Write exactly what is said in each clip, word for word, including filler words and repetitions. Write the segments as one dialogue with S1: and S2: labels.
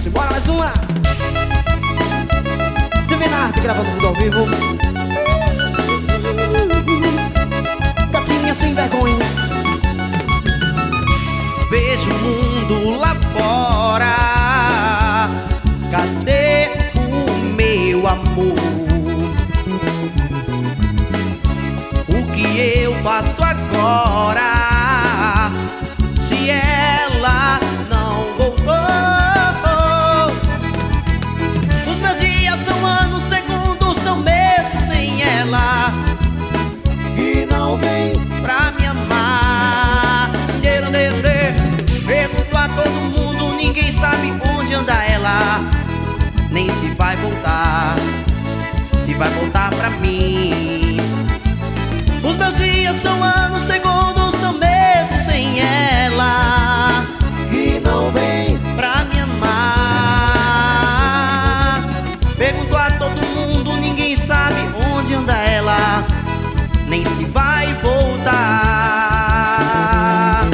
S1: Simbora mais uma. Divinarte gravando tudo ao vivo. Gatinha sem vergonha.
S2: Vejo o mundo lá fora. Cadê o meu amor? O que eu faço agora? Se ela não voltou. Os meus dias são anos, segundos, são meses sem ela.
S1: E não vem
S2: pra me amar. Pergunto a todo mundo, ninguém sabe onde anda ela. Nem se vai voltar, se vai voltar pra mim. Os meus dias são anos, segundos, são meses sem ela.
S1: e não vem
S2: Pra me amar. Pergunto a todo mundo, ninguém sabe onde anda ela. Nem se vai voltar.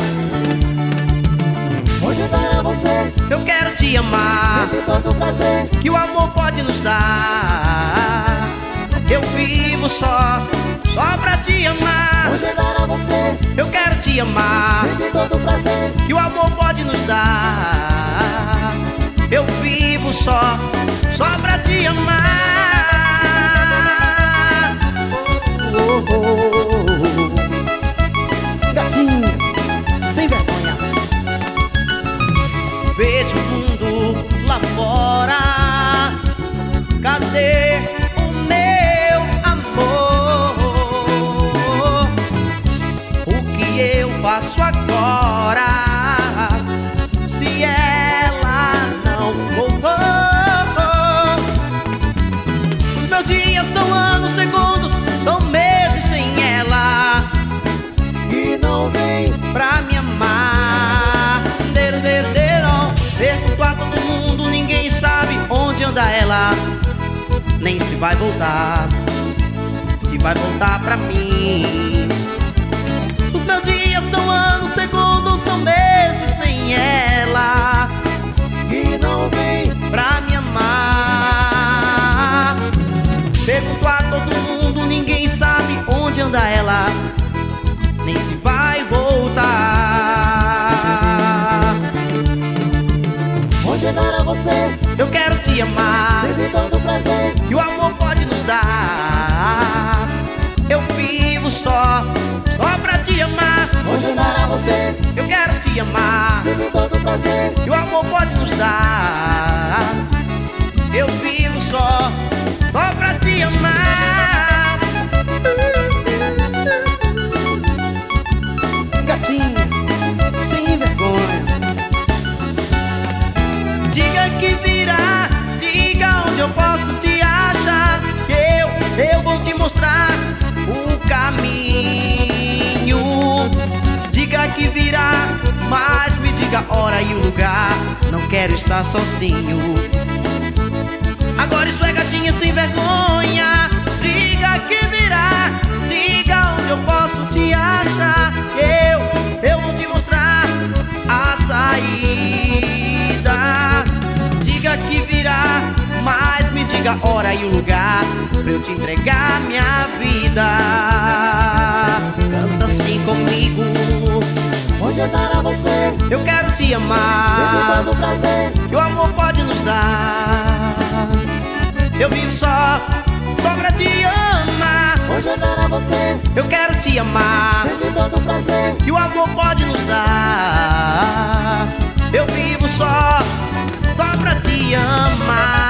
S1: Onde dará você?
S2: Eu quero te amar,
S1: Sempre todo prazer.
S2: que o amor pode nos dar. Eu vivo só, só pra te amar.
S1: Onde dará você?
S2: Eu quero te amar,
S1: Sempre todo prazer.
S2: que o amor pode nos dar. Eu vivo só, só pra te amar.
S1: Oh, oh, oh, oh. Gatinha sem vergonha.
S2: Vejo o mundo lá fora. Cadê o meu amor? O que eu faço agora? Se ela não voltou. Os meus dias são anos, segundos, são meses sem ela.
S1: E não vem
S2: Pra me amar. Pergunto a todo mundo, ninguém sabe onde anda ela. Nem se vai voltar, se vai voltar pra mim. Os meus dias são anos, segundos, são meses sem ela.
S1: e não vem
S2: Pra me amar. Pergunto a todo mundo, ninguém sabe onde anda ela. Nem se vai voltar.
S1: Onde dará você?
S2: Eu quero te amar,
S1: Sempre todo prazer.
S2: que o amor pode nos dar. Eu vivo só, só pra te amar.
S1: Onde dará você?
S2: Eu quero te amar,
S1: Sempre todo prazer.
S2: que o amor pode nos dar. Eu vivo só, só pra te amar.
S1: Gatinha sem vergonha.
S2: Diga que virá, diga onde eu posso te achar. Que eu, eu vou te mostrar o caminho. Diga que virá, mas me diga a hora e o lugar. Não quero estar sozinho. Agora isso é gatinha sem vergonha. Diga que virá, diga onde eu posso te achar. Que eu, eu vou te mostrar a saída. Diga que virá, mas me diga a hora e o lugar pra eu te entregar minha vida. Canta assim comigo.
S1: Onde dará você?
S2: Eu quero te
S1: Sempre
S2: amar,
S1: todo prazer.
S2: que o amor pode nos dar. Eu vivo só, só pra te amar.
S1: Onde dará você?
S2: Eu quero te amar,
S1: Sempre todo prazer.
S2: que o amor pode nos dar. Eu vivo só, só pra te amar.